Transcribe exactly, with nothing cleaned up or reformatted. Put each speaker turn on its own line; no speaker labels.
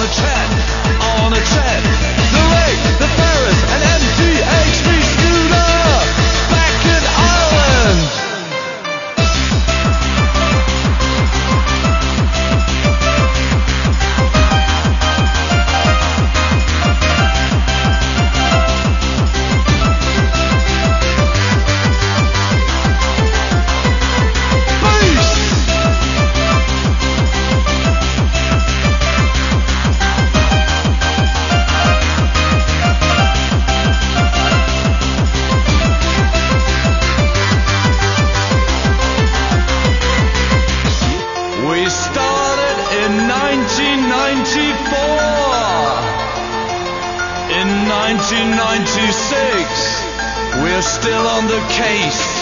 a trend, on a trend. The Lake, the Ferris, and M T H V Scooter, back in Ireland. nineteen ninety-six, we're still on the case.